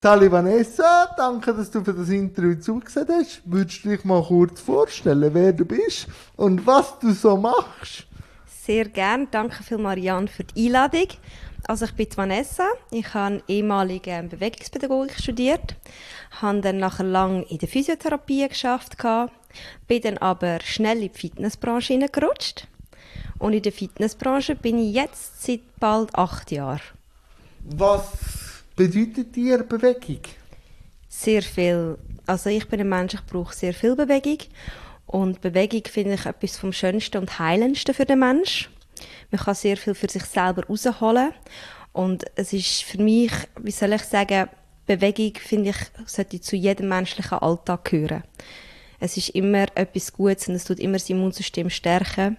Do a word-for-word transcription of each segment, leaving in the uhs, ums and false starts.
Sali Vanessa, danke, dass du für das Interview zugesehen hast. Würdest du dich mal kurz vorstellen, wer du bist und was du so machst? Sehr gern. Danke vielmals, Jan, für die Einladung. Also ich bin Vanessa. Ich habe ehemalige Bewegungspädagogik studiert, habe dann nachher lang in der Physiotherapie geschafft, bin dann aber schnell in die Fitnessbranche hineingerutscht. Und in der Fitnessbranche bin ich jetzt seit bald acht Jahren. Was bedeutet dir Bewegung? Sehr viel. Also ich bin ein Mensch, ich brauche sehr viel Bewegung. Und Bewegung finde ich etwas vom Schönsten und Heilendsten für den Mensch. Man kann sehr viel für sich selber rausholen. Und es ist für mich, wie soll ich sagen, Bewegung, finde ich, sollte zu jedem menschlichen Alltag gehören. Es ist immer etwas Gutes und es tut immer das Immunsystem stärken.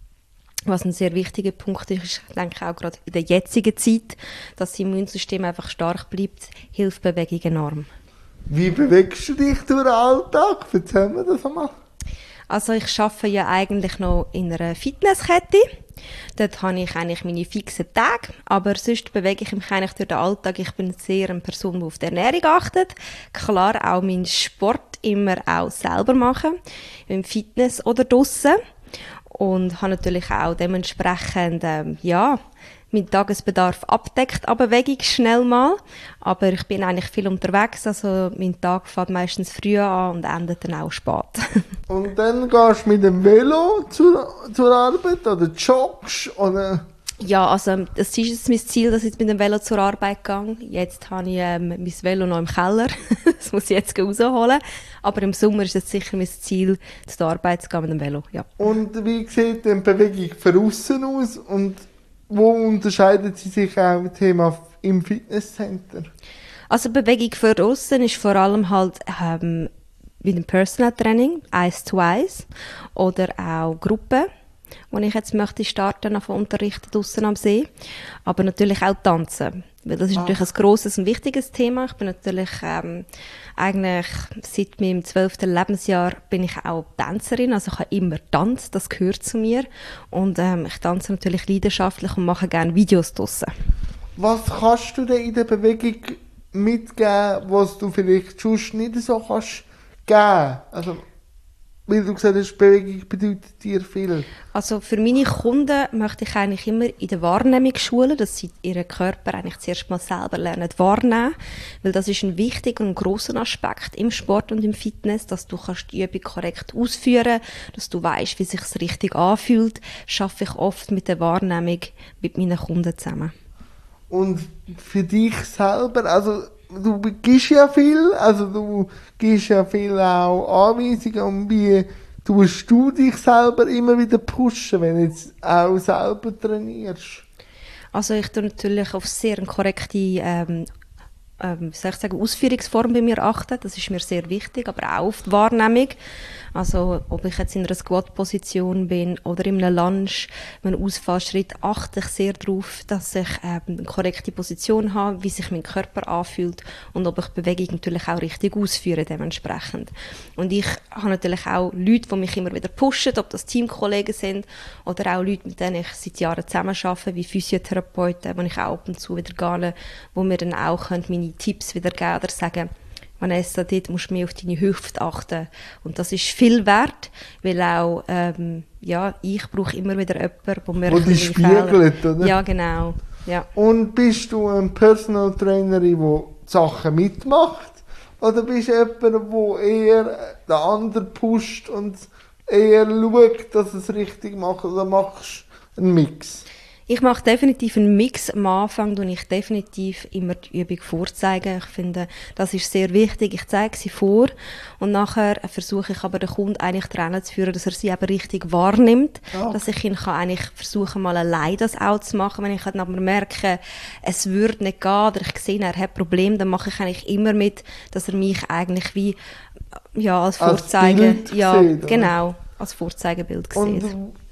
Was ein sehr wichtiger Punkt ist, ich denke auch gerade in der jetzigen Zeit, dass das Immunsystem einfach stark bleibt, hilft Bewegung enorm. Wie bewegst du dich durch den Alltag? Erzähl mir das einmal. Also ich arbeite ja eigentlich noch in einer Fitnesskette. Dort habe ich eigentlich meine fixen Tage, aber sonst bewege ich mich eigentlich durch den Alltag. Ich bin sehr eine Person, die auf die Ernährung achtet. Klar, auch meinen Sport immer auch selber machen, im Fitness oder draussen. Und habe natürlich auch dementsprechend, ähm, ja, meinen Tagesbedarf abdeckt, aber Bewegung schnell mal. Aber ich bin eigentlich viel unterwegs, also mein Tag fängt meistens früh an und endet dann auch spät. Und dann gehst du mit dem Velo zur, zur Arbeit oder joggst oder... Ja, also das ist jetzt mein Ziel, dass ich jetzt mit dem Velo zur Arbeit gehe. Jetzt habe ich ähm, mein Velo noch im Keller. Das muss ich jetzt rausholen. Aber im Sommer ist es sicher mein Ziel, zur Arbeit zu gehen mit dem Velo. Ja. Und wie sieht denn Bewegung von außen aus? Und wo unterscheidet sie sich auch im Thema im Fitnesscenter? Also Bewegung von außen ist vor allem halt ähm, wie ein Personal Training, eins zu eins oder auch Gruppen, wo ich jetzt möchte starten, auf unterrichten draussen am See. Aber natürlich auch tanzen. Weil das ist ah. natürlich ein grosses und wichtiges Thema. Ich bin natürlich ähm, eigentlich seit meinem zwölften Lebensjahr bin ich auch Tänzerin. Also ich habe immer Tanz, das gehört zu mir. Und ähm, ich tanze natürlich leidenschaftlich und mache gerne Videos draussen. Was kannst du denn in der Bewegung mitgeben, was du vielleicht sonst nicht so kannst geben? Also, weil du gesagt hast, Bewegung bedeutet dir viel. Also für meine Kunden möchte ich eigentlich immer in der Wahrnehmung schulen, dass sie ihren Körper eigentlich zuerst mal selber lernen wahrnehmen, weil das ist ein wichtiger und grosser Aspekt im Sport und im Fitness, dass du kannst die Übung korrekt ausführen, dass du weißt, wie sich es richtig anfühlt, schaffe ich oft mit der Wahrnehmung mit meinen Kunden zusammen. Und für dich selber, also du gibst ja viel, also du gibst ja viel auch Anweisungen, und wie tust du dich selber immer wieder pushen, wenn du jetzt auch selber trainierst? Also ich tue natürlich auf sehr eine korrekte ähm, ähm, soll ich sagen, Ausführungsform bei mir achten, das ist mir sehr wichtig, aber auch auf die Wahrnehmung. Also ob ich jetzt in einer Squat-Position bin oder in einem Lunge, einem Ausfallschritt, achte ich sehr darauf, dass ich ähm, eine korrekte Position habe, wie sich mein Körper anfühlt und ob ich die Bewegung natürlich auch richtig ausführe dementsprechend. Und ich habe natürlich auch Leute, die mich immer wieder pushen, ob das Teamkollegen sind oder auch Leute, mit denen ich seit Jahren zusammen arbeite, wie Physiotherapeuten, wo ich auch ab und zu wieder gehe, wo mir dann auch meine Tipps wieder geben oder sagen, Vanessa, dort musst du mehr auf deine Hüfte achten. Und das ist viel wert, weil auch, ähm, ja, ich brauche immer wieder jemanden, der mir... Wo die spiegelt, oder? Ja, genau. Ja. Und bist du eine Personal Trainerin, die Sachen mitmacht? Oder bist du jemand, der eher den anderen pusht und eher schaut, dass es richtig macht? Oder machst du einen Mix? Ich mache definitiv einen Mix. Am Anfang tue ich definitiv immer die Übung vorzeigen. Ich finde, das ist sehr wichtig. Ich zeige sie vor und nachher versuche ich aber den Kunden eigentlich daran zu führen, dass er sie eben richtig wahrnimmt. Okay. Dass ich ihn kann eigentlich versuchen, mal allein das auch zu machen. Wenn ich dann aber merke, es würde nicht gehen oder ich sehe, er hat Probleme, dann mache ich eigentlich immer mit, dass er mich eigentlich wie, ja, als Vorzeige, als ja, sieht, genau, als Vorzeigebild sieht.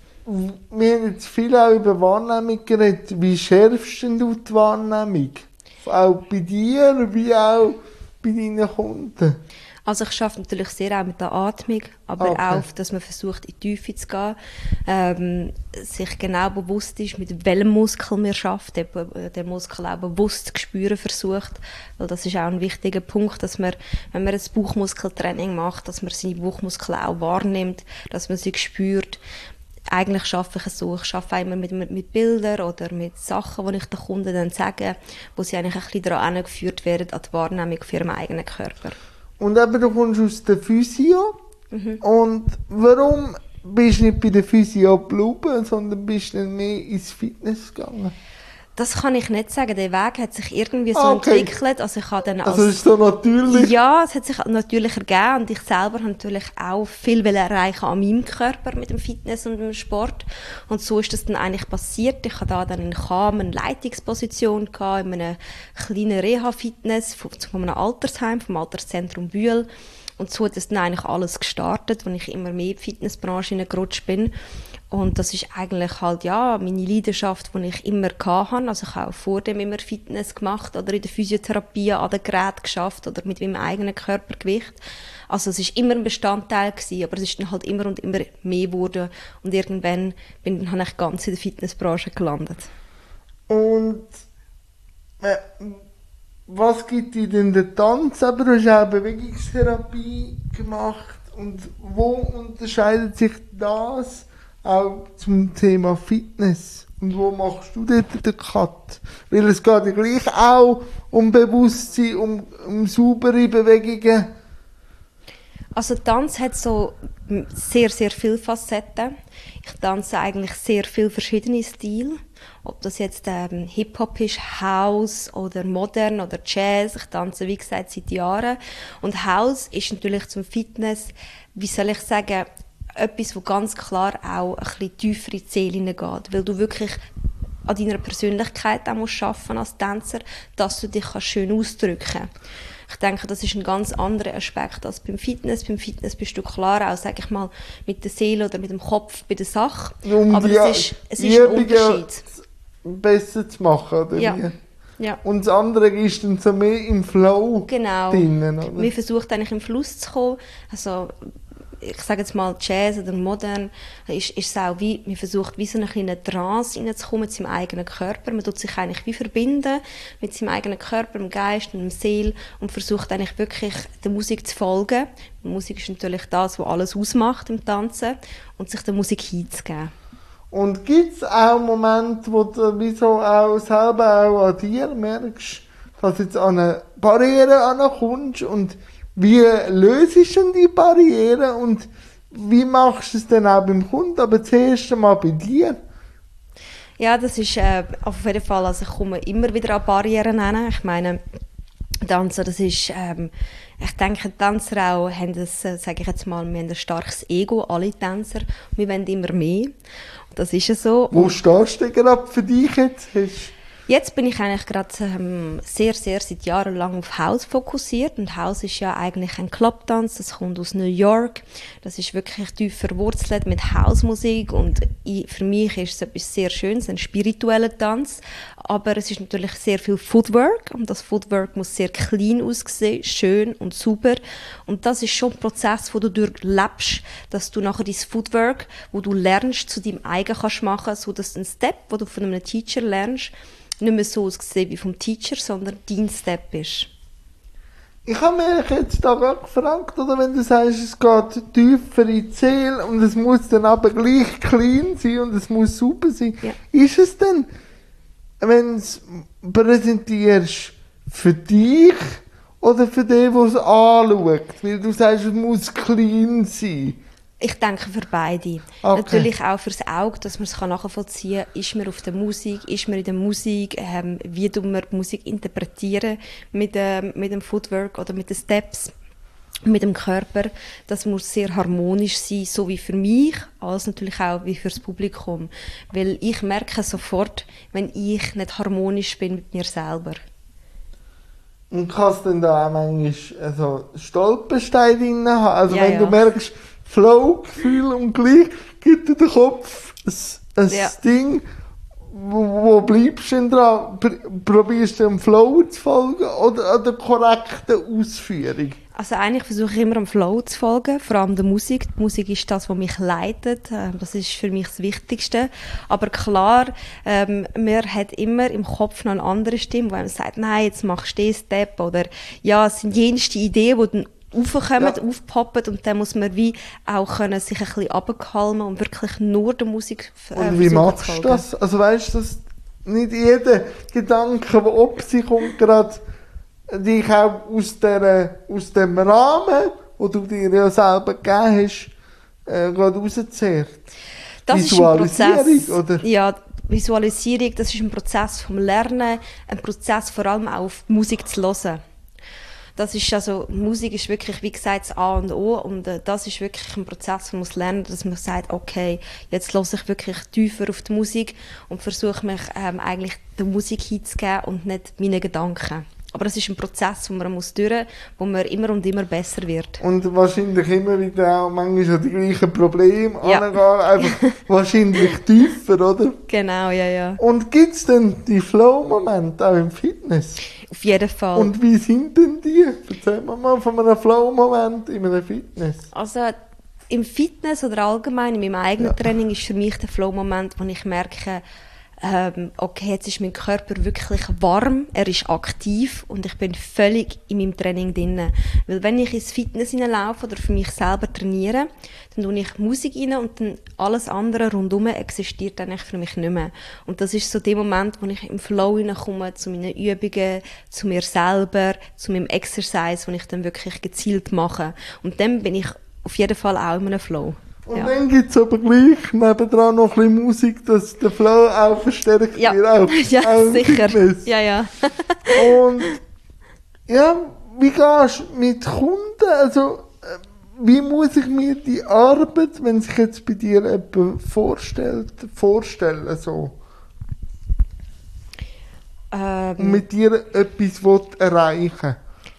Wir haben jetzt viel auch über Wahrnehmung geredet. Wie schärfst denn du die Wahrnehmung? Auch bei dir, wie auch bei deinen Kunden? Also ich arbeite natürlich sehr auch mit der Atmung, aber Okay. auch, dass man versucht, in die Tiefe zu gehen, ähm, sich genau bewusst ist, mit welchem Muskel man arbeitet, eben den Muskel auch bewusst zu spüren versucht, weil das ist auch ein wichtiger Punkt, dass man, wenn man ein Bauchmuskeltraining macht, dass man seine Bauchmuskeln auch wahrnimmt, dass man sie spürt. Eigentlich arbeite ich es so, ich arbeite immer mit, mit, mit Bildern oder mit Sachen, die ich den Kunden dann sage, wo sie eigentlich ein bisschen daran angeführt werden, an die Wahrnehmung für ihren eigenen Körper. Und eben, du kommst aus der Physio. Mhm. Und warum bist du nicht bei der Physio geblieben, sondern bist dann mehr ins Fitness gegangen? Das kann ich nicht sagen. Der Weg hat sich irgendwie so Ah, okay. entwickelt. Also ich habe dann als Also ist so natürlich. ja, es hat sich natürlich ergeben und ich selber habe natürlich auch viel erreichen an meinem Körper mit dem Fitness und dem Sport. Und so ist das dann eigentlich passiert. Ich hatte da dann in Cham eine Leitungsposition gehabt, in einem kleinen Reha-Fitness von, von einem Altersheim, vom Alterszentrum Bühl. Und so hat es dann eigentlich alles gestartet, als ich immer mehr in die Fitnessbranche hineingerutscht bin. Und das ist eigentlich halt, ja, meine Leidenschaft, die ich immer hatte. Also ich habe auch vor dem immer Fitness gemacht oder in der Physiotherapie an den Geräten geschafft oder mit meinem eigenen Körpergewicht. Also es war immer ein Bestandteil gewesen, aber es ist dann halt immer und immer mehr geworden. Und irgendwann bin dann ich ganz in der Fitnessbranche gelandet. Und äh, was gibt dir denn der Tanz? Aber du hast auch Bewegungstherapie gemacht. Und wo unterscheidet sich das auch zum Thema Fitness? Und wo machst du dort den Cut? Weil es geht ja gleich auch um Bewusstsein, um, um saubere Bewegungen. Also Tanz hat so sehr, sehr viele Facetten. Ich tanze eigentlich sehr viele verschiedene Stile. Ob das jetzt ähm, Hip-Hop ist, House oder Modern oder Jazz. Ich tanze, wie gesagt, seit Jahren. Und House ist natürlich zum Fitness, wie soll ich sagen, etwas, wo ganz klar auch ein bisschen tiefer in die Seele hineingeht. Weil du wirklich an deiner Persönlichkeit auch musst arbeiten als Tänzer, dass du dich schön ausdrücken kannst. Ich denke, das ist ein ganz anderer Aspekt als beim Fitness. Beim Fitness bist du klar auch, sage ich mal, mit der Seele oder mit dem Kopf bei der Sache. Um aber die es ist, es ist ein Unterschied. Besser zu machen, oder Ja. wie? Ja. Und das andere ist dann so mehr im Flow Genau. drinnen, oder? Man versucht eigentlich im Fluss zu kommen. Also, ich sage jetzt mal Jazz oder Modern, ist, ist es auch wie, man versucht wie so eine kleine Trance reinzukommen mit seinem eigenen Körper. Man tut sich eigentlich wie verbinden mit seinem eigenen Körper, dem Geist und dem Seele und versucht eigentlich wirklich der Musik zu folgen. Die Musik ist natürlich das, was alles ausmacht im Tanzen und sich der Musik hinzugeben. Und gibt es auch Momente, wo du wieso auch selber auch an dir merkst, dass du jetzt an eine Barriere ankommst und wie löst du denn die Barriere und wie machst du es dann auch beim Kunden, aber zuerst einmal bei dir? Ja, das ist äh, auf jeden Fall, also ich komme immer wieder an Barrieren hin. Ich meine, Tanzen, das ist, ähm, ich denke, Tänzer auch haben das, äh, sage ich jetzt mal, wir haben ein starkes Ego, alle Tänzer, wir wollen immer mehr. Und das ist ja so. Wo stehst du gerade für dich jetzt? Hast Jetzt bin ich eigentlich gerade ähm, sehr, sehr seit Jahren lang auf House fokussiert. Und House ist ja eigentlich ein Clubtanz, das kommt aus New York. Das ist wirklich tief verwurzelt mit Housemusik. Und ich, für mich ist es etwas sehr Schönes, ein spiritueller Tanz. Aber es ist natürlich sehr viel Footwork. Und das Footwork muss sehr clean aussehen, schön und sauber. Und das ist schon ein Prozess, wo du durchlebst, dass du nachher dein Footwork, wo du lernst, zu deinem eigen kannst machen, so dass ein Step, wo du von einem Teacher lernst, nicht mehr so aussehen wie vom Teacher, sondern dein Step ist. Ich habe mich jetzt da gerade gefragt, oder wenn du sagst, es geht tiefer in die Seele und es muss dann aber gleich clean sein und es muss super sein. Ja. Ist es denn, wenn du es präsentierst, für dich oder für den, der es anschaut? Weil du sagst, es muss clean sein. Ich denke für beide. Okay. Natürlich auch fürs Auge, dass man es nachvollziehen kann. Ist man auf der Musik, ist man in der Musik, ähm, wie tun wir die Musik interpretieren mit, ähm, mit dem Footwork oder mit den Steps, mit dem Körper. Das muss sehr harmonisch sein, so wie für mich, als natürlich auch wie fürs Publikum. Weil ich merke sofort, wenn ich nicht harmonisch bin mit mir selber. Und kannst du denn da auch manchmal also Stolpersteine drin haben? Also Ja, wenn ja. du merkst, Flow-Gefühl und gleich gibt dir der Kopf ein, ein Ja. Ding, wo, wo bleibst du denn dran? Pr- Probierst du dem Flow zu folgen oder an der korrekten Ausführung? Also eigentlich versuche ich immer am Flow zu folgen, vor allem der Musik. Die Musik ist das, was mich leitet. Das ist für mich das Wichtigste. Aber klar, ähm, man hat immer im Kopf noch eine andere Stimme, wo einem sagt, nein, jetzt machst du den Step. Oder ja, es sind jenste Ideen, die dann aufkommen, ja. aufpoppen, und dann muss man wie auch können sich ein bisschen runterkalmen und wirklich nur der Musik äh, Und wie machst du das? Also weißt du, dass nicht jeder Gedanke, der ob sich kommt, gerade dich auch aus, der, aus dem Rahmen, den du dir ja selber gegeben hast, äh, gerade rauszehrt? Das ist ein Prozess. Oder? Ja, Visualisierung, das ist ein Prozess vom Lernen, ein Prozess vor allem auch auf die Musik zu hören. Das ist also, Musik ist wirklich, wie gesagt, das A und O, und äh, das ist wirklich ein Prozess, man muss lernen, dass man sagt, okay, jetzt höre ich wirklich tiefer auf die Musik und versuche mich ähm, eigentlich der Musik hinzugeben und nicht meinen Gedanken. Aber es ist ein Prozess, den man muss durch, wo man immer und immer besser wird. Und wahrscheinlich immer wieder auch manchmal die gleichen Probleme ja. angehen, einfach wahrscheinlich tiefer, oder? Genau, ja, ja. Und gibt es denn die Flow-Momente auch im Fitness? Auf jeden Fall. Und wie sind denn die? Erzähl mir mal von einem Flow-Moment in einem Fitness. Also im Fitness oder allgemein in meinem eigenen ja. Training ist für mich der Flow-Moment, wo ich merke, ähm, okay, jetzt ist mein Körper wirklich warm, er ist aktiv und ich bin völlig in meinem Training drin. Weil wenn ich ins Fitness hineinlaufe oder für mich selber trainiere, dann tue ich Musik rein und dann alles andere rundherum existiert dann für mich nicht mehr. Und das ist so der Moment, wo ich im Flow hineinkomme, zu meinen Übungen, zu mir selber, zu meinem Exercise, wo ich dann wirklich gezielt mache. Und dann bin ich auf jeden Fall auch in einem Flow. Und ja. dann gibt es aber gleich nebendran noch ein bisschen Musik, dass der Flow auch verstärkt ja. wird. Auch, ja, auch sicher. Fitness. Ja, ja. Und ja, wie gehst du mit Kunden? Also, wie muss ich mir die Arbeit, wenn sich jetzt bei dir jemand vorstellt, vorstellen? So? Ähm. Und mit dir etwas erreichen?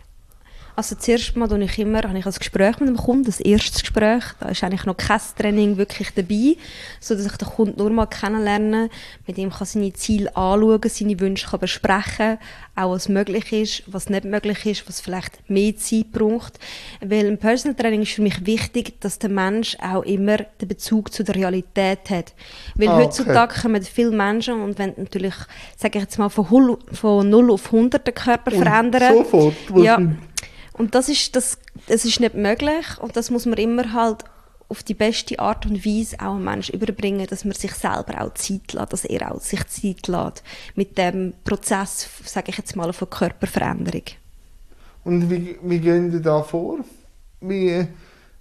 Also zuerst mal habe ich immer habe ich ein Gespräch mit dem Kunden, das erste Gespräch. Da ist eigentlich noch kein Training wirklich dabei, sodass ich den Kunden nur mal kennenlerne. Mit ihm kann seine Ziele anschauen, seine Wünsche kann besprechen, auch was möglich ist, was nicht möglich ist, was vielleicht mehr Zeit braucht. Weil im Personal Training ist für mich wichtig, dass der Mensch auch immer den Bezug zu der Realität hat. Weil ah, okay. heutzutage kommen viele Menschen und wenn natürlich, sage ich jetzt mal, von, von null auf hundert den Körper und verändern. Sofort? Ja. Und das ist, das, das ist nicht möglich und das muss man immer halt auf die beste Art und Weise auch einem Menschen überbringen, dass man sich selber auch Zeit lässt, dass er auch sich Zeit lässt mit dem Prozess, sage ich jetzt mal, von Körperveränderung. Und wie, wie gehen Sie da vor? Wie, äh,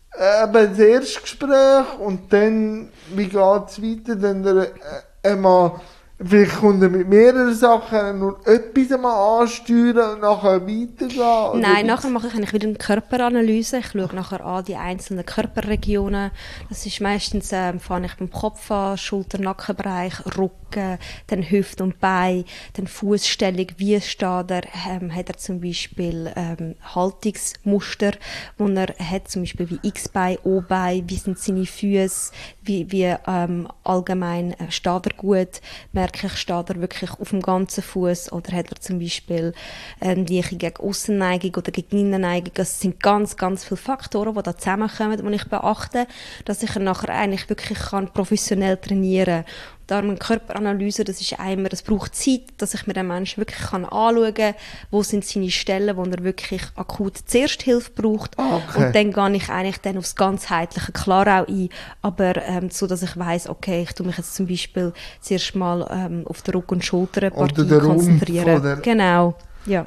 das erste Gespräch und dann, wie geht es weiter, wenn der äh, einmal vielleicht kommt er mit mehreren Sachen nur etwas einmal ansteuern und nachher weitergehen? Nein, nachher mache ich eigentlich wieder eine Körperanalyse. Ich schaue nachher an die einzelnen Körperregionen. Das ist meistens, ähm, fange ich beim Kopf an, Schulter-Nackenbereich, Rücken, dann Hüfte und Bein, dann Fußstellung, wie steht er, ähm, hat er zum Beispiel ähm, Haltungsmuster, wo er hat, zum Beispiel wie X-Bein, O-Bein, wie sind seine Füße, wie, wie ähm, allgemein äh, steht er gut, merke ich, steht er wirklich auf dem ganzen Fuß oder hat er zum Beispiel eine Leiche gegen Aussenneigung oder gegen Innenneigung. Das sind ganz, ganz viele Faktoren, die da zusammenkommen, die ich beachte, dass ich nachher eigentlich wirklich kann professionell trainieren kann. Darum eine Körperanalyse, das ist einmal, das braucht Zeit, dass ich mir den Menschen wirklich kann anschauen kann, wo sind seine Stellen, wo er wirklich akut zuerst Hilfe braucht. Okay. Und dann gehe ich eigentlich dann aufs ganzheitliche klar auch ein, aber ähm, so, dass ich weiss, okay, ich tue mich jetzt zum Beispiel zuerst mal ähm, auf den Rücken- und Schulternpartie konzentrieren. Rumpf, genau, ja.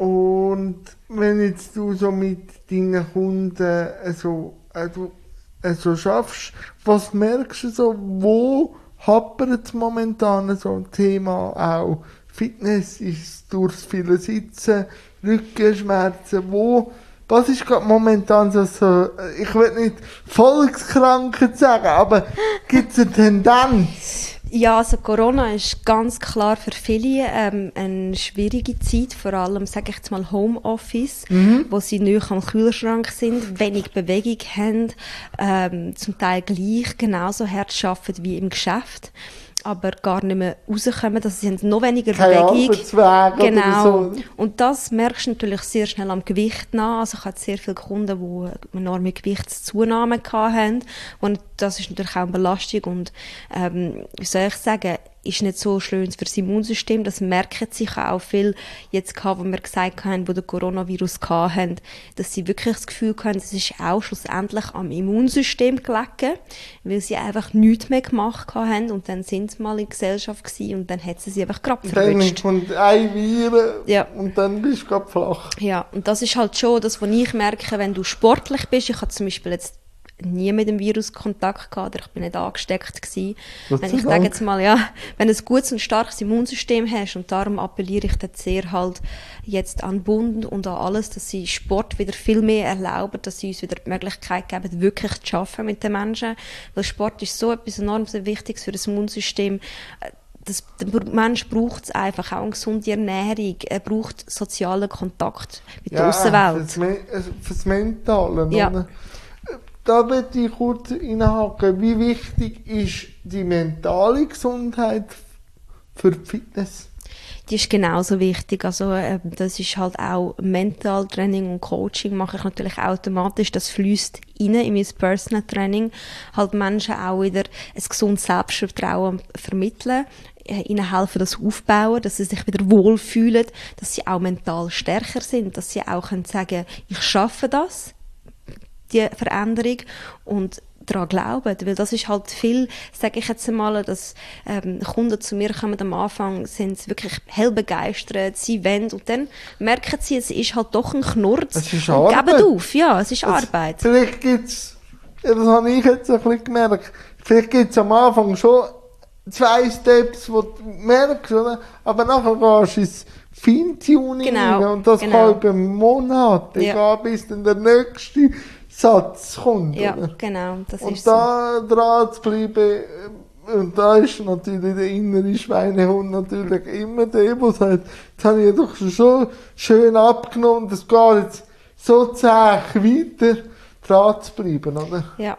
Und wenn jetzt du so mit deinen Kunden so, also, also schaffst, was merkst du so, wo hapert es momentan so ein Thema auch? Fitness ist durchs viele Sitzen, Rückenschmerzen, wo, was ist gerade momentan so, so, ich will nicht Volkskrankheit sagen, aber gibt es eine Tendenz? Ja, also Corona ist ganz klar für viele ähm, eine schwierige Zeit, vor allem, sage ich jetzt mal, Homeoffice, mhm. wo sie nicht am Kühlschrank sind, wenig Bewegung haben, ähm, zum Teil gleich genauso hart arbeiten wie im Geschäft. aber gar nicht mehr rauskommen, dass sie haben noch weniger Kein Bewegung. Arbeitsweg Genau. oder so. Und das merkst du natürlich sehr schnell am Gewicht nach. Also ich hatte sehr viele Kunden, die enorme Gewichtszunahme hatten. Und das ist natürlich auch eine Belastung. Und ähm, wie soll ich sagen, ist nicht so schön für das Immunsystem. Das merken sich auch viel jetzt gehabt, wo wir gesagt haben, wo der Coronavirus hatten, dass sie wirklich das Gefühl hatten, es ist auch schlussendlich am Immunsystem gelegen, weil sie einfach nichts mehr gemacht haben und dann sind sie mal in der Gesellschaft gewesen und dann hat sie sie einfach gerade Dann verwünscht. kommt ein Viren Ja. und dann bist du gerade flach. Ja, und das ist halt schon das, was ich merke, wenn du sportlich bist. Ich habe zum Beispiel jetzt nie mit dem Virus Kontakt gehabt, oder ich bin nicht angesteckt gewesen. Gott Wenn sei ich sage Dank. jetzt mal, ja, wenn du ein gutes und starkes Immunsystem hast, und darum appelliere ich dann sehr halt jetzt an den Bund und an alles, dass sie Sport wieder viel mehr erlauben, dass sie uns wieder die Möglichkeit geben, wirklich zu arbeiten mit den Menschen. Weil Sport ist so etwas enorm Wichtiges für das Immunsystem. Das, der Mensch braucht es einfach, auch eine gesunde Ernährung. Er braucht sozialen Kontakt mit der Außenwelt. Fürs, Me äh, fürs Mentale. Ja. Oder? Da möchte ich kurz reinhaken. Wie wichtig ist die mentale Gesundheit für die Fitness? Die ist genauso wichtig. Also, äh, das ist halt auch Mentaltraining und Coaching mache ich natürlich automatisch. Das fließt rein in mein Personal Training. Halt Menschen auch wieder ein gesundes Selbstvertrauen vermitteln, äh, ihnen helfen, das aufbauen, dass sie sich wieder wohlfühlen, dass sie auch mental stärker sind, dass sie auch können sagen, ich schaffe das, die Veränderung, und daran glauben, weil das ist halt viel, sage ich jetzt einmal, dass ähm, Kunden zu mir kommen am Anfang, sind sie wirklich hell begeistert, sie wollen, und dann merken sie, es ist halt doch ein Knurz Es ist und Arbeit. geben auf, ja, es ist Es- Arbeit. Vielleicht gibt es, ja, das habe ich jetzt ein bisschen gemerkt, vielleicht gibt es am Anfang schon zwei Steps, die du merkst, oder? Aber nachher gehst du ins Feintuning Genau, rein und das genau. kann über Monate Ja. gehen, bis dann der nächste Satz kommt. Ja, oder? genau, das Und ist so. da dran zu bleiben, äh, und da ist natürlich der innere Schweinehund natürlich immer der, der sagt, jetzt habe ich doch schon schön abgenommen, das geht jetzt so zäh weiter, dran zu bleiben, oder? Ja.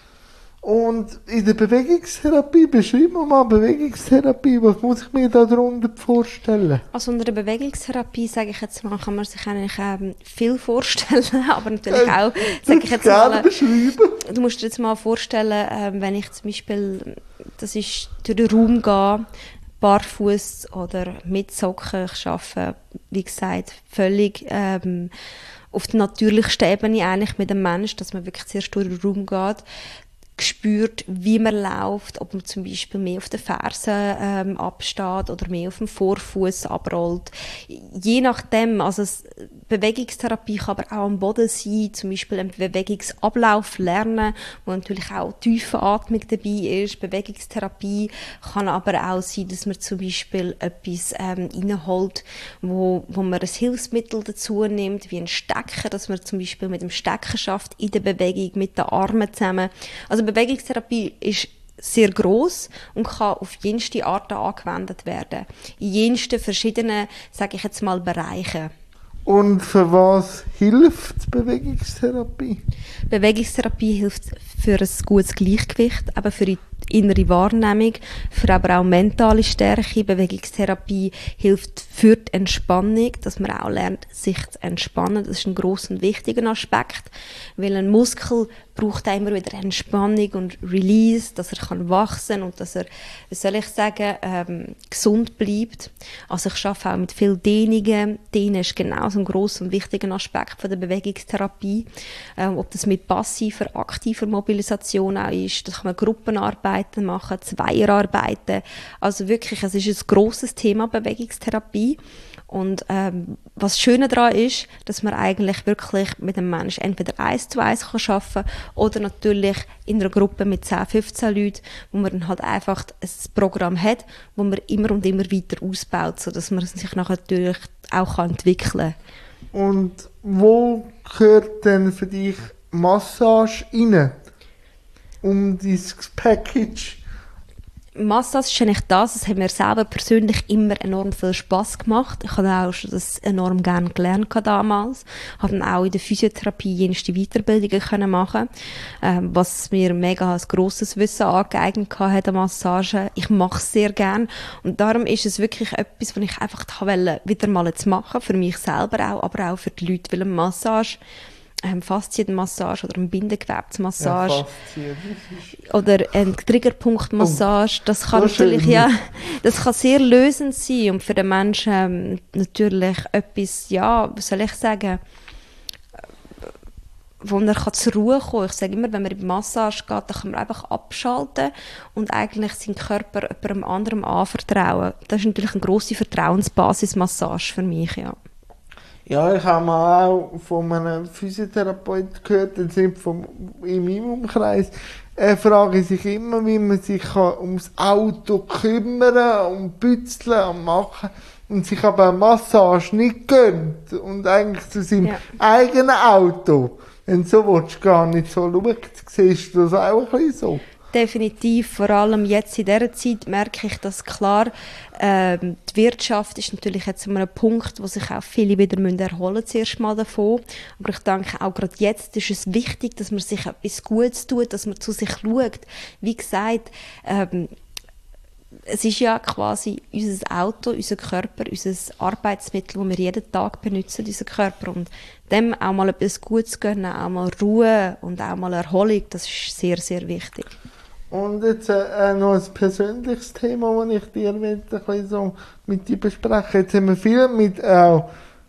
Und in der Bewegungstherapie, beschreib mir mal Bewegungstherapie, was muss ich mir da darunter vorstellen? Also unter der Bewegungstherapie, sage ich jetzt mal, kann man sich eigentlich ähm, viel vorstellen, aber natürlich auch, sage ich jetzt gerne mal, beschreiben. du musst dir jetzt mal vorstellen, ähm, wenn ich zum Beispiel, das ist durch den Raum gehe, barfuß oder mit Socken, ich arbeite, wie gesagt, völlig ähm, auf der natürlichsten Ebene eigentlich mit dem Menschen, dass man wirklich zuerst durch den Raum geht, gespürt, wie man läuft, ob man zum Beispiel mehr auf den Fersen ähm, absteht oder mehr auf dem Vorfuß abrollt. Je nachdem, also es, Bewegungstherapie kann aber auch am Boden sein, zum Beispiel einen Bewegungsablauf lernen, wo natürlich auch tiefe Atmung dabei ist. Bewegungstherapie kann aber auch sein, dass man zum Beispiel etwas ähm, reinholt, wo, wo man ein Hilfsmittel dazu nimmt, wie ein Stecker, dass man zum Beispiel mit dem Stecker schafft in der Bewegung, mit den Armen zusammen. Also Bewegungstherapie ist sehr gross und kann auf jenste Arten angewendet werden. In jensten verschiedenen, sage ich jetzt mal, Bereichen. Und für was hilft die Bewegungstherapie? Bewegungstherapie hilft für ein gutes Gleichgewicht, aber für die innere Wahrnehmung, für aber auch mentale Stärke. Bewegungstherapie hilft für die Entspannung, dass man auch lernt, sich zu entspannen. Das ist ein grosser und wichtiger Aspekt, weil ein Muskel braucht auch immer wieder Entspannung und Release, dass er kann wachsen und dass er, wie soll ich sagen, ähm, gesund bleibt. Also ich arbeite auch mit vielen Dehnungen. Dehnen ist genauso ein grosser und wichtiger Aspekt von der Bewegungstherapie. Ähm, ob das mit passiver, aktiver Mobilisation auch ist, da kann man Gruppenarbeiten machen, Zweierarbeiten. Also wirklich, es ist ein grosses Thema, Bewegungstherapie. Und ähm, was Schöne daran ist, dass man eigentlich wirklich mit einem Menschen entweder eins zu eins kann arbeiten kann oder natürlich in einer Gruppe mit zehn, fünfzehn Leuten, wo man dann halt einfach ein Programm hat, wo man immer und immer weiter ausbaut, sodass man sich nachher natürlich auch kann entwickeln kann. Und wo gehört denn für dich Massage rein? Um dieses Package Massage ist eigentlich das, das hat mir selber persönlich immer enorm viel Spass gemacht. Ich habe auch schon das enorm gerne gelernt damals. Ich habe dann auch in der Physiotherapie jenste Weiterbildungen können machen, ähm, was mir mega ein grosses Wissen angeeignet hat an Massage. Ich mache es sehr gerne und darum ist es wirklich etwas, was ich einfach wollte, wieder mal jetzt machen, für mich selber auch, aber auch für die Leute, weil eine Massage, Ähm, Faszienmassage oder eine Bindegewebsmassage ja, oder eine Triggerpunktmassage, das kann so natürlich schön. ja, das kann sehr lösend sein und für den Menschen ähm, natürlich etwas, ja, was soll ich sagen, wo er kann zur Ruhe kommen. Ich sage immer, wenn man in die Massage geht, dann kann man einfach abschalten und eigentlich seinen Körper jemandem anderem anvertrauen. Das ist natürlich eine grosse Vertrauensbasismassage für mich, ja. Ja, ich habe mal auch von einem Physiotherapeuten gehört, jetzt nicht vom, in meinem Umkreis, er fragt sich immer, wie man sich kann ums Auto kümmern und bützeln und machen und sich aber eine Massage nicht gönnt und eigentlich zu seinem Ja. eigenen Auto, wenn du so willst, gar nicht so schaut. Siehst du das auch ein bisschen so? Definitiv, vor allem jetzt in dieser Zeit merke ich, dass klar, ähm, die Wirtschaft ist natürlich jetzt an einem Punkt, wo sich auch viele wieder müssen erholen zuerst mal davon. Aber ich denke, auch gerade jetzt ist es wichtig, dass man sich etwas Gutes tut, dass man zu sich schaut. Wie gesagt, ähm, es ist ja quasi unser Auto, unser Körper, unser Arbeitsmittel, das wir jeden Tag benutzen, unser Körper. Und dem auch mal etwas Gutes gönnen, auch mal Ruhe und auch mal Erholung, das ist sehr, sehr wichtig. Und jetzt äh, noch ein persönliches Thema, das ich dir ein bisschen so mit dir besprechen. Jetzt haben wir viel mit äh,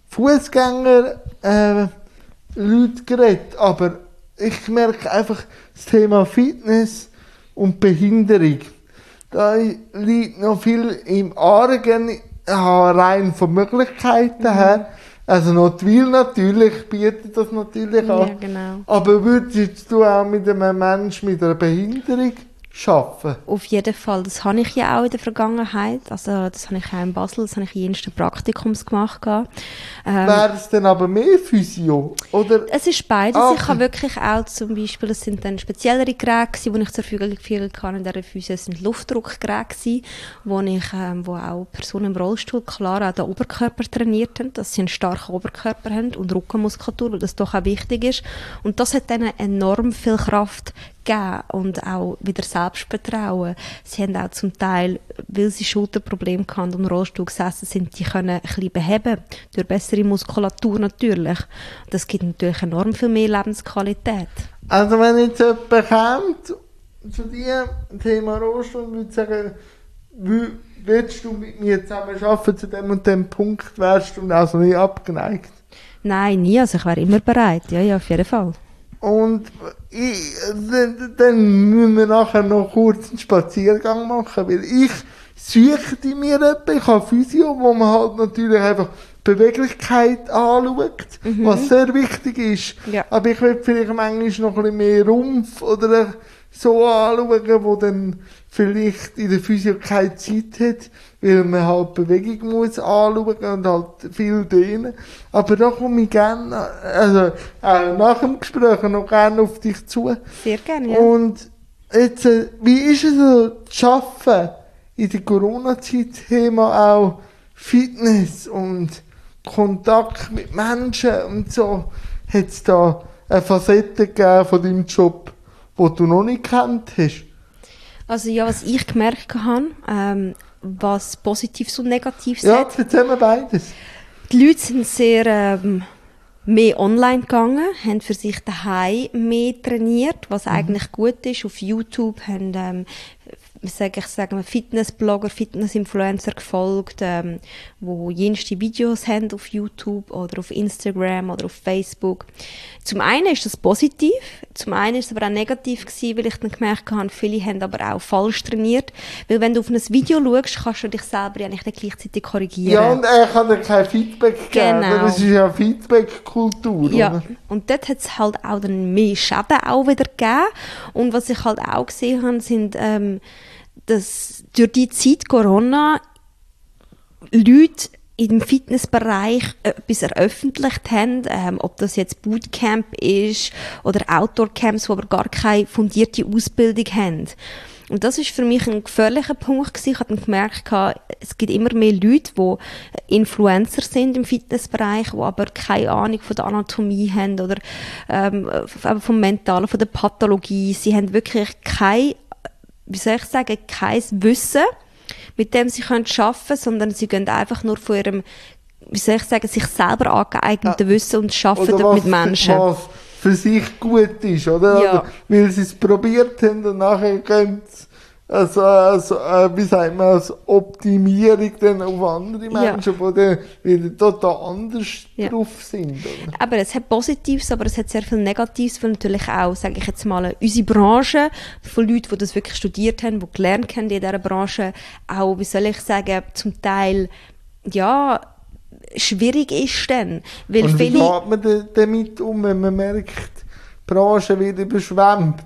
Fußgänger äh, Leuten geredet, aber ich merke einfach das Thema Fitness und Behinderung. Da liegt noch viel im Argen, äh, rein von Möglichkeiten Mhm. her. Also Notwil natürlich bietet das natürlich an. Ja, genau. Aber würdest du auch mit einem Menschen mit einer Behinderung arbeiten? Auf jeden Fall. Das habe ich ja auch in der Vergangenheit. Also das habe ich auch in Basel, das habe ich in jensten Praktikums gemacht. Ähm, Wäre es dann aber mehr Physio? Oder? Es ist beides. Ah, Ich habe wirklich auch zum Beispiel, es sind dann speziellere Geräte gewesen, die ich zur Verfügung geführt kann in dieser Physio. Es sind Luftdruckgeräte gewesen, wo ich, ähm, wo auch Personen im Rollstuhl klar auch den Oberkörper trainiert haben, dass sie einen starken Oberkörper haben und Rückenmuskulatur, weil das doch auch wichtig ist. Und das hat ihnen enorm viel Kraft gegeben und auch wieder Selbstvertrauen. Sie haben auch zum Teil, weil sie Schulterprobleme hatten und im Rollstuhl gesessen sind, die können ein bisschen beheben, durch bessere Muskulatur natürlich. Das gibt natürlich enorm viel mehr Lebensqualität. Also wenn jetzt jemand kommt zu dir, Thema Rollstuhl, und würde sagen, wü- willst du mit mir zusammen arbeiten zu dem und dem Punkt, wärst du also nicht abgeneigt? Nein, nie. Also ich wäre immer bereit. Ja, ja, auf jeden Fall. Und ich, dann, dann müssen wir nachher noch kurz einen Spaziergang machen, weil ich suche mir etwas, ich habe Physio, wo man halt natürlich einfach Beweglichkeit anschaut, Mhm. was sehr wichtig ist. Ja. Aber ich will vielleicht manchmal noch ein bisschen mehr Rumpf oder so anschauen, wo dann vielleicht in der Physio keine Zeit hat, weil man halt Bewegung muss anschauen und halt viel dehnen. Aber da komme ich gerne, also auch nach dem Gespräch noch gerne auf dich zu. Sehr gerne, ja. Und jetzt, äh, wie ist es so, zu arbeiten in der Corona-Zeit, Thema auch Fitness und Kontakt mit Menschen und so, hat es da eine Facette gegeben von deinem Job, die du noch nicht gekannt hast? Also ja, was ich gemerkt habe, ähm, was Positives und Negatives Ja, hat. jetzt haben wir beides. Die Leute sind sehr ähm, mehr online gegangen, haben für sich daheim mehr trainiert, was Mhm. eigentlich gut ist. Auf YouTube haben ähm, ich sage, ich sage mal Fitnessblogger, Fitnessinfluencer gefolgt, ähm, wo jenste Videos haben auf YouTube oder auf Instagram oder auf Facebook. Zum einen ist das positiv, zum einen ist es aber auch negativ gewesen, weil ich dann gemerkt habe, viele haben aber auch falsch trainiert, weil wenn du auf ein Video schaust, kannst du dich selber ja nicht gleichzeitig korrigieren. Ja, und er kann dir kein Feedback geben. Genau. Das ist ja Feedback-Kultur. Ja, Oder? und dort hat es halt auch dann mehr Schäden auch wieder gegeben. Und was ich halt auch gesehen habe, sind, ähm, dass durch die Zeit Corona Leute im Fitnessbereich etwas eröffentlicht haben, ähm, ob das jetzt Bootcamp ist oder Outdoor-Camps, wo aber gar keine fundierte Ausbildung haben. Und das ist für mich ein gefährlicher Punkt gewesen. Ich habe dann gemerkt, es gibt immer mehr Leute, die Influencer sind im Fitnessbereich, die aber keine Ahnung von der Anatomie haben oder ähm, vom Mentalen, von der Pathologie. Sie haben wirklich kein, wie soll ich sagen, kein Wissen, mit dem sie arbeiten können, sondern sie gehen einfach nur von ihrem, wie soll ich sagen, sich selber angeeigneten ja. Wissen und arbeiten dort mit Menschen. Was für sich gut ist, oder? Ja. Oder weil sie es probiert haben und nachher können sie, also, also äh, wie sagt man, als Optimierung dann auf andere Menschen, ja. die dann wieder total anders ja. drauf sind. Oder? Aber es hat Positives, aber es hat sehr viel Negatives, weil natürlich auch, sage ich jetzt mal, unsere Branche, von Leuten, die das wirklich studiert haben, die gelernt haben in dieser Branche, auch, wie soll ich sagen, zum Teil, ja, schwierig ist dann. Weil und wie viele, geht man damit um, wenn man merkt, die Branche wird überschwemmt?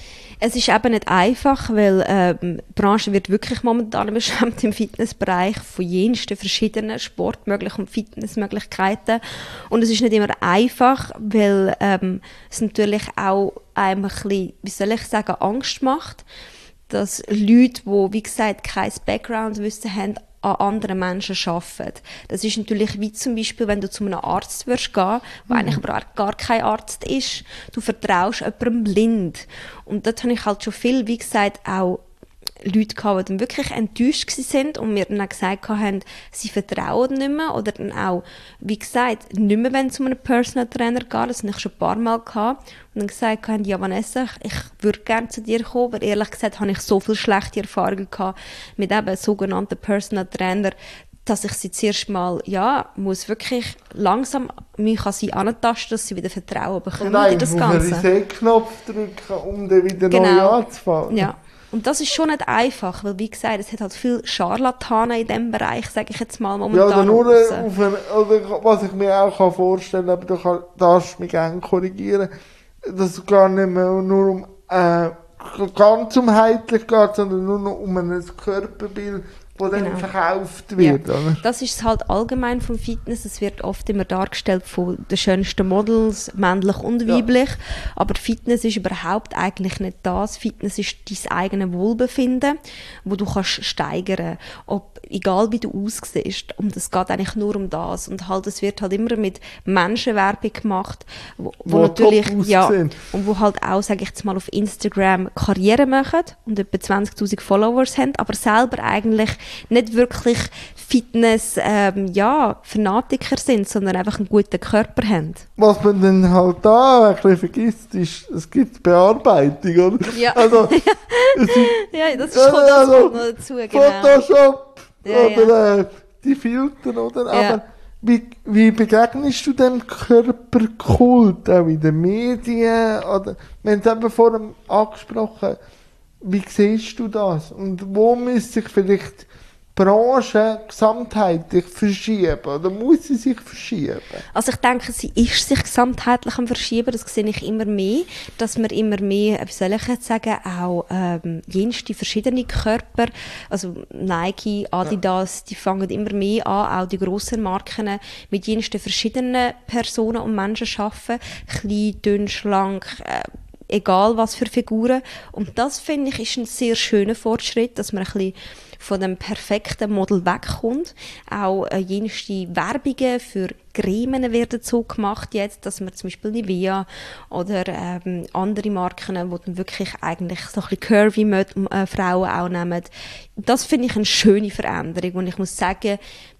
Es ist eben nicht einfach, weil ähm, die Branche wird wirklich momentan überschwemmt im Fitnessbereich von jensten verschiedenen Sportmöglichkeiten und Fitnessmöglichkeiten. Und es ist nicht immer einfach, weil ähm, es natürlich auch einem ein bisschen, wie soll ich sagen, Angst macht, dass Leute, die, wie gesagt, kein Background-Wissen haben, an anderen Menschen arbeiten. Das ist natürlich wie zum Beispiel, wenn du zu einem Arzt wirst gehen, der mhm. eigentlich aber gar kein Arzt ist. Du vertraust jemandem blind. Und dort habe ich halt schon viel, wie gesagt, auch Leute gehabt, die dann wirklich enttäuscht waren und mir dann auch gesagt haben, sie vertrauen nicht mehr oder dann auch, wie gesagt, nicht mehr, wenn zu einem Personal Trainer geht, das habe ich schon ein paar Mal gehabt, und dann gesagt haben, ja Vanessa, ich würde gerne zu dir kommen, aber ehrlich gesagt habe ich so viele schlechte Erfahrungen gehabt mit eben sogenannten Personal Trainer, dass ich sie zuerst mal, ja, muss wirklich langsam mich an sie antasten, dass sie wieder Vertrauen bekommen in das Ganze. Und muss man den Reset-Knopf drücken, um dann wieder genau. neu anzufangen. Ja. Und das ist schon nicht einfach, weil wie gesagt, es hat halt viele Scharlatane in diesem Bereich, sage ich jetzt mal momentan. Ja, oder nur auf ein, oder was ich mir auch vorstellen kann, aber du kann, darfst mich gerne korrigieren, dass es gar nicht mehr nur um äh, ganz umheitlich geht, sondern nur noch um ein Körperbild, das dann genau. verkauft wird. Ja. Oder? Das ist halt allgemein vom Fitness. Es wird oft immer dargestellt von den schönsten Models, männlich und weiblich. Ja. Aber Fitness ist überhaupt eigentlich nicht das. Fitness ist dein eigenes Wohlbefinden, wo du kannst steigern. Ob, egal wie du aussiehst. Und es geht eigentlich nur um das. Und halt, es wird halt immer mit Menschenwerbung gemacht, wo, wo, wo natürlich, ja, und wo halt auch, sage ich jetzt mal, auf Instagram Karriere machen und etwa zwanzigtausend Followers haben, aber selber eigentlich nicht wirklich Fitness, ähm, ja, Fanatiker sind, sondern einfach einen guten Körper haben. Was man dann halt da ein bisschen vergisst, ist, es gibt Bearbeitung, oder? Ja, also, es ist, ja das ist äh, das also, kommt noch dazu, genau. Photoshop ja, oder äh, die Filter, oder? Ja. Aber wie, wie begegnest du dem Körperkult auch in den Medien? Oder, wir haben es eben vorhin angesprochen, wie siehst du das? Und wo müsste sich vielleicht die Branche gesamtheitlich verschieben? Oder muss sie sich verschieben? Also ich denke, sie ist sich gesamtheitlich am Verschieben. Das sehe ich immer mehr, dass man immer mehr, wie soll ich jetzt sagen, auch ähm, jenste verschiedene Körper, also Nike, Adidas, ja. die fangen immer mehr an, auch die grossen Marken, mit jensten verschiedenen Personen und Menschen zu arbeiten. Klein, dünn, schlank, äh, egal was für Figuren. Und das, finde ich, ist ein sehr schöner Fortschritt, dass man ein bisschen von dem perfekten Model wegkommt. Auch äh, jenste Werbungen für Cremen werden so gemacht jetzt, dass man zum Beispiel Nivea oder ähm, andere Marken, die dann wirklich eigentlich so ein bisschen curvy äh, Frauen auch nehmen. Das finde ich eine schöne Veränderung und ich muss sagen,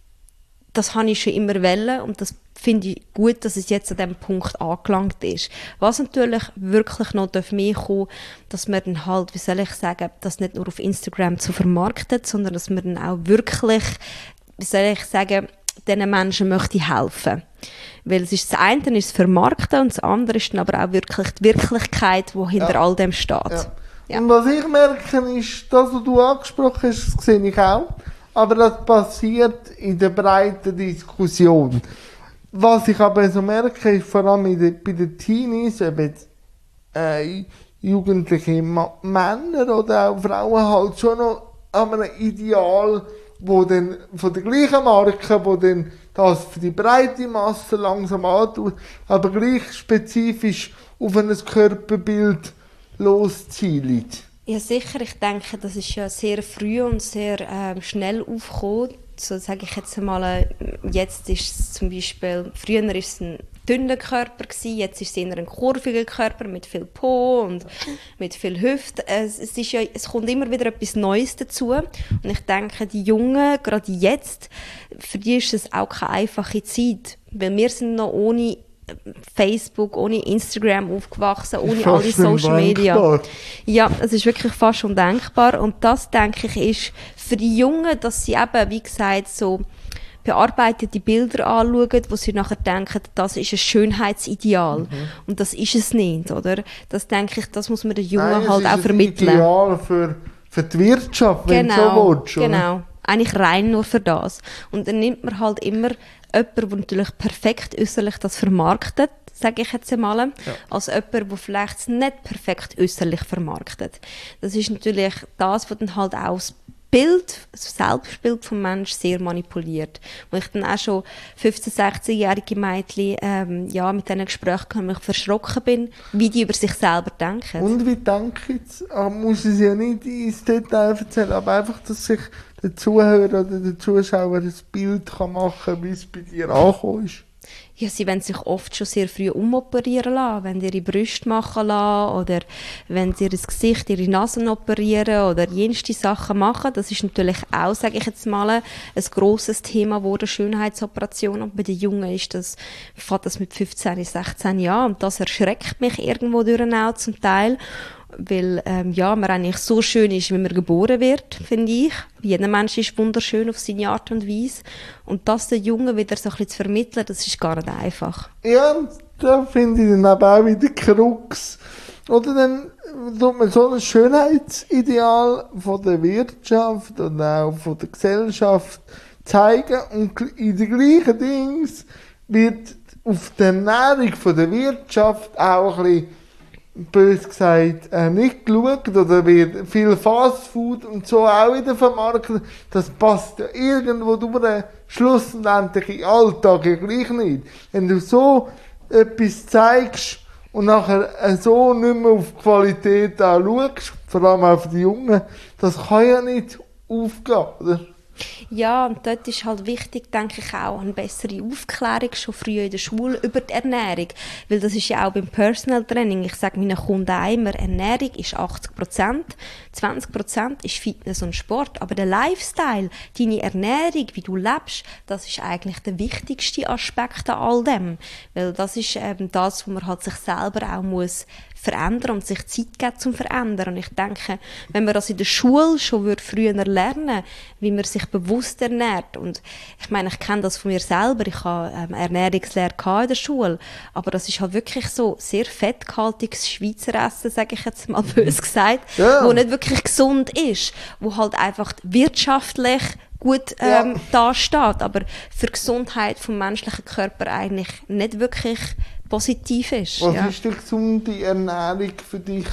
das habe ich schon immer wollen und das finde ich gut, dass es jetzt an diesem Punkt angelangt ist. Was natürlich wirklich noch mehr kommen, dass man dann halt, wie soll ich sagen, das nicht nur auf Instagram zu vermarktet, sondern dass man dann auch wirklich, wie soll ich sagen, diesen Menschen möchte helfen. Weil es ist das eine ist das Vermarkten und das andere ist dann aber auch wirklich die Wirklichkeit, die hinter ja. all dem steht. Ja. Ja. Und was ich merke, ist, das, was du angesprochen hast, das sehe ich auch. Aber das passiert in der breiten Diskussion. Was ich aber so merke, ist vor allem den, bei den Teenies, ob jetzt äh, jugendliche Ma- Männer oder auch Frauen halt schon noch an einem Ideal wo dann von der gleichen Marke, wo dann das für die breite Masse langsam antut, aber gleich spezifisch auf ein Körperbild loszielt. Ja, sicher. Ich denke, das ist ja sehr früh und sehr ähm, schnell aufgekommen. So sage ich jetzt einmal, äh, jetzt ist es zum Beispiel, früher war es ein dünner Körper gewesen, jetzt ist es eher ein kurviger Körper mit viel Po und mit viel Hüfte. Es, es, ist ja, es kommt immer wieder etwas Neues dazu. Und ich denke, die Jungen, gerade jetzt, für die ist es auch keine einfache Zeit. Weil wir sind noch ohne Facebook, ohne Instagram aufgewachsen, ohne alle Social Media. Ja, es ist wirklich fast undenkbar. Und das, denke ich, ist für die Jungen, dass sie eben, wie gesagt, so bearbeitete Bilder anschauen, wo sie nachher denken, das ist ein Schönheitsideal. Mhm. Und das ist es nicht, oder? Das denke ich, das muss man den Jungen Nein, halt auch vermitteln. Das ist ein Ideal für, für die Wirtschaft, wenn genau, du so willst. Oder? Genau, eigentlich rein nur für das. Und dann nimmt man halt immer jemanden, der natürlich perfekt äußerlich das vermarktet, sage ich jetzt einmal, ja. als jemand, der vielleicht nicht perfekt äußerlich vermarktet. Das ist natürlich das, was dann halt auch das Bild, das Selbstbild vom Menschen sehr manipuliert. Wo ich dann auch schon fünfzehn-, sechzehnjährige Mädchen ähm, ja, mit diesen Gesprächen mich verschrocken bin, wie die über sich selber denken. Und wie denken sie? Ah, muss ich es ja nicht ins Detail erzählen, aber einfach, dass sich der Zuhörer oder der Zuschauer ein Bild kann machen kann, wie es bei dir angekommen ist. Ja, sie wollen sich oft schon sehr früh umoperieren lassen, wenn sie ihre Brüste machen lassen oder wenn sie ihr Gesicht, ihre Nasen operieren oder jenste Sachen machen. Das ist natürlich auch, sage ich jetzt mal, ein grosses Thema geworden, Schönheitsoperation. Und bei den Jungen ist das, fängt das mit fünfzehn, sechzehn Jahren. Und das erschreckt mich irgendwo durch auch zum Teil. Weil, ähm, ja, man eigentlich so schön ist, wie man geboren wird, finde ich. Jeder Mensch ist wunderschön auf seine Art und Weise. Und das den Jungen wieder so ein bisschen zu vermitteln, das ist gar nicht einfach. Ja, und da finde ich dann aber auch wieder Krux. Oder dann tut man so ein Schönheitsideal von der Wirtschaft und auch von der Gesellschaft zeigen und in den gleichen Dings wird auf die Ernährung von der Wirtschaft auch ein bisschen bös gesagt, äh, nicht geschaut oder wird viel Fastfood und so auch wieder vermarktet. Das passt ja irgendwo durch, schlussendlich im Alltag ja gleich nicht. Wenn du so etwas zeigst und nachher äh, so nicht mehr auf die Qualität auch schaust, vor allem auch für die Jungen, das kann ja nicht aufgehen, oder? Ja, und dort ist halt wichtig, denke ich, auch eine bessere Aufklärung schon früh in der Schule über die Ernährung. Weil das ist ja auch beim Personal Training. Ich sage meinen Kunden auch immer, Ernährung ist achtzig Prozent, zwanzig Prozent ist Fitness und Sport. Aber der Lifestyle, deine Ernährung, wie du lebst, das ist eigentlich der wichtigste Aspekt an all dem. Weil das ist eben das, wo man halt sich selber auch muss verändern und sich Zeit geben zum Verändern. Und ich denke, wenn man das in der Schule schon früher lernen, wie man sich bewusst ernährt. Und ich meine, ich kenne das von mir selber. Ich habe ähm, Ernährungslehre in der Schule. Aber das ist halt wirklich so sehr fettgehaltiges Schweizer Essen, sage ich jetzt mal bös gesagt, ja. Wo nicht wirklich gesund ist. Wo halt einfach wirtschaftlich gut ähm, ja. dasteht, aber für die Gesundheit vom menschlichen Körper eigentlich nicht wirklich positiv ist. Was ja. ist die gesunde Ernährung für dich?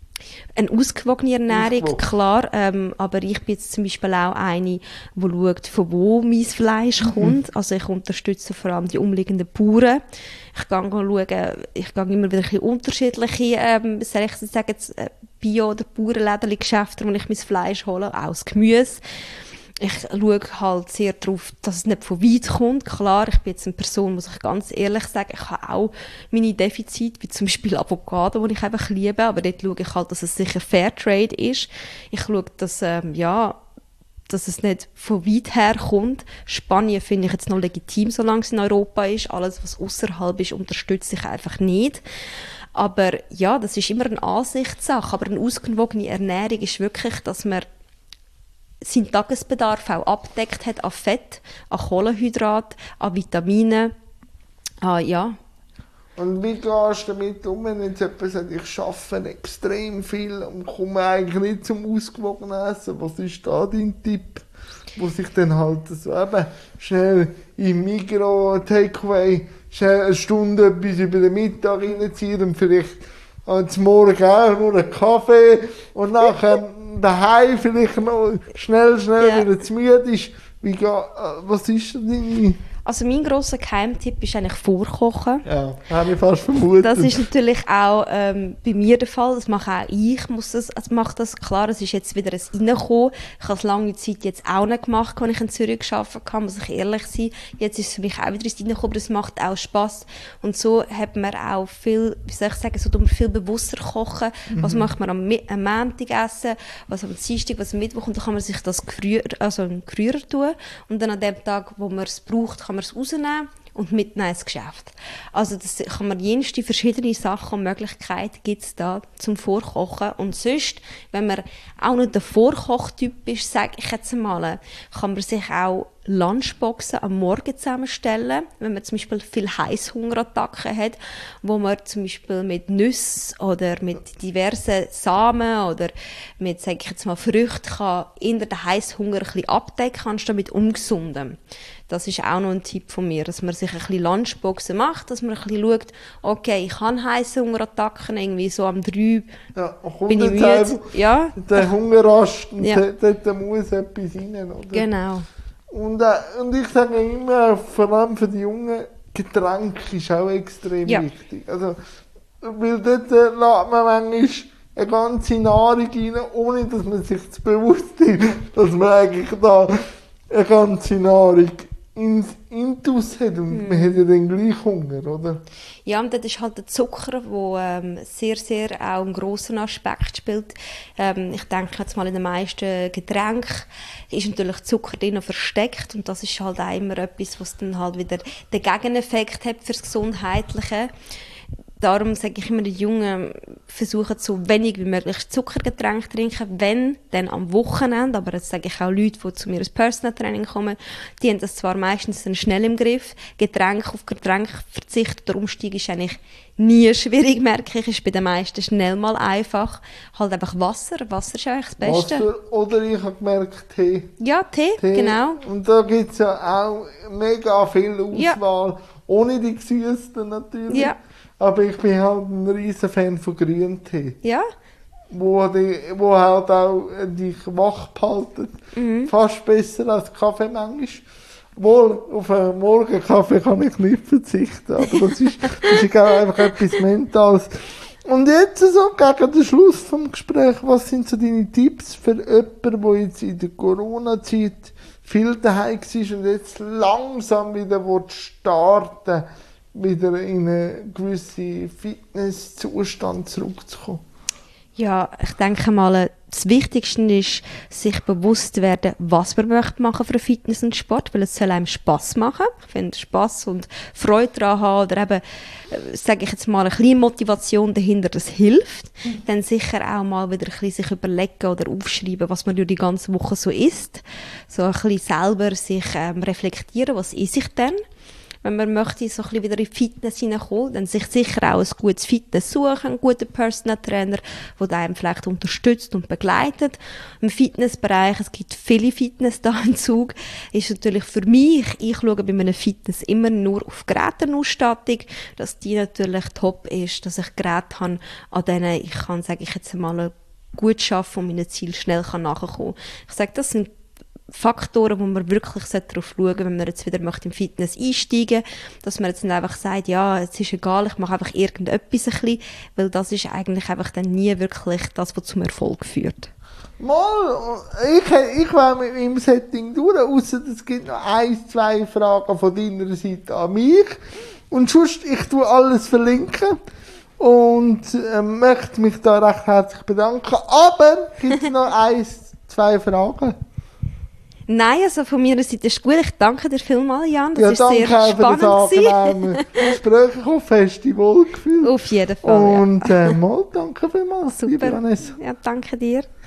Eine ausgewogene Ernährung, Ausgewogen. Klar, ähm, aber ich bin jetzt zum Beispiel auch eine, die schaut, von wo mein Fleisch mhm. kommt. Also ich unterstütze vor allem die umliegenden Bauern. Ich gehe schauen, ich gehe immer wieder ein bisschen unterschiedliche, ähm, soll ich sagen, jetzt, Bio- oder Bauernläden-Geschäfte, wo ich mein Fleisch hole, auch das Gemüse. Ich schaue halt sehr darauf, dass es nicht von weit kommt. Klar, ich bin jetzt eine Person, muss ich ganz ehrlich sagen, ich habe auch meine Defizite, wie zum Beispiel Avocado, die ich einfach liebe, aber dort schaue ich halt, dass es sicher Fairtrade ist. Ich schaue, dass, ähm, ja, dass es nicht von weit her kommt. Spanien finde ich jetzt noch legitim, solange es in Europa ist. Alles, was außerhalb ist, unterstütze ich einfach nicht. Aber ja, das ist immer eine Ansichtssache. Aber eine ausgewogene Ernährung ist wirklich, dass man seinen Tagesbedarf auch abdeckt hat an Fett, an Kohlenhydrat, an Vitaminen, ah, ja. Und wie gehst du damit um, wenn jetzt jemand sagt, ich arbeite extrem viel und komme eigentlich nicht zum ausgewogenen Essen? Was ist da dein Tipp? Wo sich dann halt so eben schnell im Migros, Takeaway, schnell eine Stunde etwas über den Mittag reinziehen und vielleicht am Morgen auch nur einen Kaffee und nachher daheim vielleicht noch schnell, schnell Ja. wieder zu müde ist. Wie geht, äh, was ist denn deine... Also mein grosser Geheimtipp ist eigentlich Vorkochen. Ja, habe ich fast vermutet. Das ist natürlich auch ähm, bei mir der Fall. Das mache auch ich. Muss das, also mache das. Klar, es ist jetzt wieder ein Reinkommen. Ich habe es lange Zeit jetzt auch nicht gemacht, als ich in Zürich gearbeitet habe, muss ich ehrlich sein. Jetzt ist es für mich auch wieder ein Reinkommen, aber es macht auch Spass. Und so hat man auch viel, wie soll ich sagen, so tut man viel bewusster kochen. Mhm. Was macht man am, Mi- am Montag essen, was am Dienstag, was am Mittwoch. Und dann kann man sich das früher, also früher tun. Und dann an dem Tag, wo man es braucht, kann man es rausnehmen und mitnehmen ins Geschäft. Also das kann man jenste verschiedene Sachen und Möglichkeiten gibt es da zum Vorkochen. Und sonst, wenn man auch nicht der Vorkochtyp ist, sage ich jetzt mal, kann man sich auch Lunchboxen am Morgen zusammenstellen, wenn man zum Beispiel viel Heißhungerattacken hat, wo man zum Beispiel mit Nüssen oder mit diversen Samen oder mit, sage ich jetzt mal, Früchten kann in den Heißhunger ein bisschen abdecken, anstatt mit ungesundem. Das ist auch noch ein Tipp von mir, dass man sich ein bisschen Lunchboxen macht, dass man ein bisschen schaut, okay, ich habe Heißhungerattacken, irgendwie so am drei ja, bin ich müde. Ja, der Hungerrast, und Ja. dort, dort muss etwas rein, oder? genau. Und, äh, und ich sage immer, vor allem für die Jungen, Getränk ist auch extrem Ja. wichtig. Also, weil dort äh, lässt man manchmal eine ganze Nahrung rein, ohne dass man sich zu bewusst ist, dass man eigentlich da eine ganze Nahrung ins Intus hat und Mhm. man hat ja dann gleich Hunger, oder? Ja, und das ist halt der Zucker, der ähm, sehr, sehr auch einen grossen Aspekt spielt. Ähm, ich denke jetzt mal, in den meisten Getränken ist natürlich Zucker drin versteckt und das ist halt auch immer etwas, was dann halt wieder den Gegeneffekt hat fürs Gesundheitliche. Darum sage ich immer den Jungen, versuchen so wenig wie möglich Zuckergetränke zu trinken, wenn, dann am Wochenende. Aber jetzt sage ich auch Leute, die zu mir ins Personal Training kommen, die haben das zwar meistens dann schnell im Griff. Getränk auf Getränk verzichten, der Umstieg ist eigentlich nie schwierig, merke ich. Ist bei den meisten schnell mal einfach. Halt einfach Wasser. Wasser ist eigentlich das Beste. Wasser, oder ich habe gemerkt, Tee. Ja, Tee, Tee. genau. Und da gibt es ja auch mega viel Ja. Auswahl, ohne die gesüßten natürlich. Ja. Aber ich bin halt ein riesen Fan von Grüntee, Ja, wo, die, wo halt auch äh, dich wach behalten. Mhm. Fast besser als Kaffee manchmal. Wohl, auf einen Morgenkaffee kann ich nicht verzichten, aber das ist, das ist auch einfach etwas Mentales. Und jetzt so, gegen den Schluss vom Gespräch, was sind so deine Tipps für jemanden, der jetzt in der Corona-Zeit viel daheim war und jetzt langsam wieder starten will, wieder in einen gewissen Fitnesszustand zurückzukommen? Ja, ich denke mal, das Wichtigste ist, sich bewusst zu werden, was man möchte machen für Fitness und Sport, weil es soll einem Spass machen. Ich finde Spass und Freude daran haben oder eben, äh, sage ich jetzt mal, eine kleine Motivation dahinter, das hilft. Mhm. Dann sicher auch mal wieder ein bisschen sich überlegen oder aufschreiben, was man durch die ganze Woche so isst. So ein bisschen selber sich ähm, reflektieren, was esse ich denn? Wenn man möchte, so ein bisschen wieder in die Fitness hineinkommen, dann sich sicher auch ein gutes Fitness suchen, einen guten Personal Trainer, der einem vielleicht unterstützt und begleitet. Im Fitnessbereich, es gibt viele Fitness da im Zug, ist natürlich für mich, ich schaue bei meinem Fitness immer nur auf Geräteausstattung, dass die natürlich top ist, dass ich Geräte habe, an denen ich kann, sage ich jetzt mal, gut arbeiten und meinen Ziel schnell nachkommen kann. Ich sage, das sind Faktoren, wo man wirklich darauf schauen sollte, wenn man jetzt wieder möchte im Fitness einsteigen möchte, dass man jetzt nicht einfach sagt, ja, es ist egal, ich mache einfach irgendetwas ein bisschen, weil das ist eigentlich einfach dann nie wirklich das, was zum Erfolg führt. Mal, ich, ich wäre mit meinem Setting durch, ausser es gibt noch ein, zwei Fragen von deiner Seite an mich. Und sonst, ich tue alles verlinken und äh, möchte mich da recht herzlich bedanken. Aber gibt es noch ein, zwei Fragen? Nein, also von meiner Seite ist gut. Ich danke dir vielmals, Jan. Das Ja, ist danke sehr auch spannend. für das angenehme Gespräch. Ich hoffe, hast dich wohlgefühlt. Auf jeden Fall. Und äh, mal, danke vielmals, liebe Super. Vanessa. Ja, danke dir.